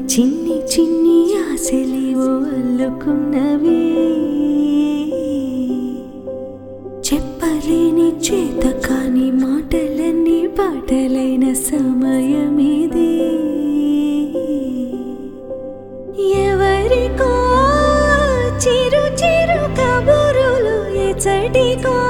చిన్ని చిన్ని ఆశలేవో అల్లుకున్నవి చెప్పలేని చేత కాని మాటలన్నీ పాటలైన సమయమిది ఎవరికో చిరు చిరు కబురులు ఎచ్చటికో